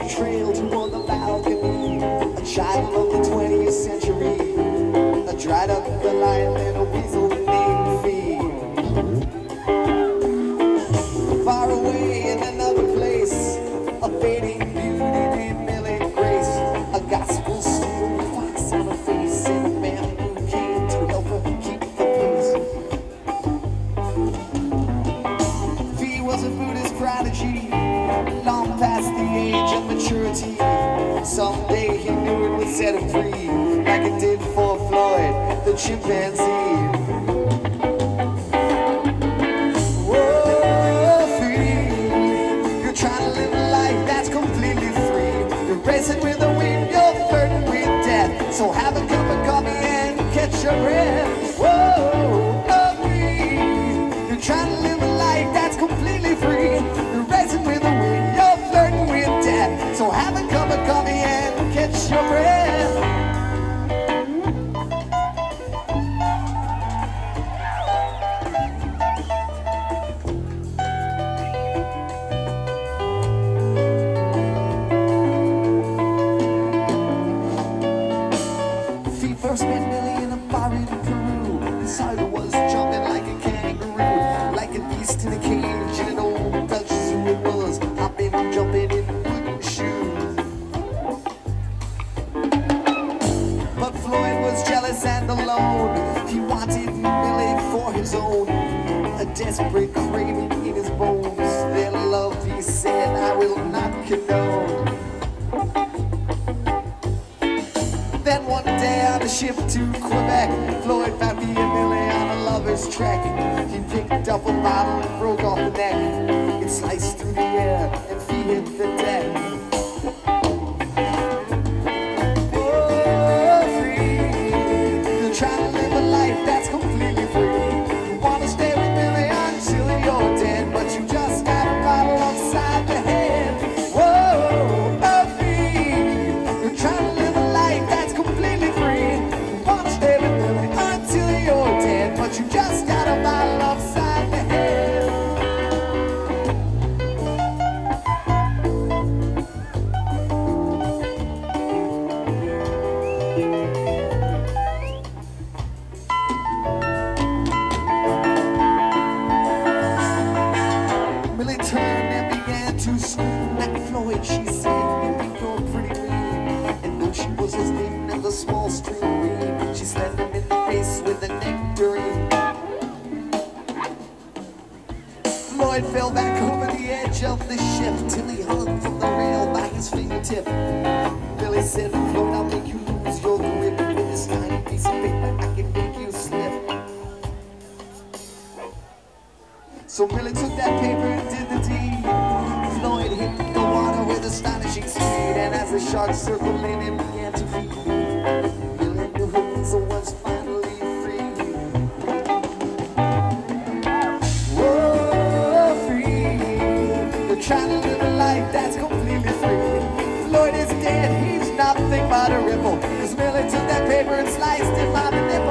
trail toward the balcony. A child of the 20th century. A dried up the lion and a weasel named Fee. Far away in another place, a fading beauty named Millie Grace. A gospel story, fox on her face, and a man who came to help her keep the peace. Fee was a Buddhist prodigy, long past the age of maturity. Someday he knew it would set him free, like it did for Floyd, the chimpanzee. Whoa, Fee, you're trying to live a life that's completely free. You're racing with the wind, you're flirting with death. So have a cup of coffee and catch your breath. Whoa, Fee, you're trying to live a life that's completely free. You're racing with the wind, you're flirting with death. So have a cup of coffee and catch your breath. Fee first met Millie in a bar in Peru. His heart was jumping like a kangaroo, like a beast in a cage in an old Dutch zoo. It was hopping and jumping in wooden shoes. But Floyd was jealous and alone. He wanted Millie for his own, a desperate craving in his bones. Their love, he said, I will not condone. Then one day on a ship to Quebec, Floyd found me and Millie on a lover's trek. He picked up a bottle and broke off the neck. It sliced through the air and Fee hit the deck. Oh, Fee, you're trying to live a life that's completely free. You want to stay with Millie until you're dead, but you just got a bottle upside the head. Whoa, oh, Fee, you're trying to live a life that's completely free. You want to stay with Millie until you're dead, but you just got a bottle upside the head. Millie turned and began to scream at Floyd. She said, "Baby, you're pretty mean." And though she was as thin as a small stream bean, she slapped him in the face with a nectarine. Floyd fell back over the edge of the ship till he hung from the rail by his fingertip. Millie said, "Floyd, I'll make you lose your grip. With this tiny piece of paper, I can make you slip." So Millie took that paper and did the deed. Floyd hit the water with astonishing speed, and as the sharks circled in and began to feed, Millie knew her weasel was finally free. Whoa, Fee, you're trying to live a life that's completely free. Floyd is dead, he's nothing but a ripple, 'cause Millie took that paper and sliced him on the nipple.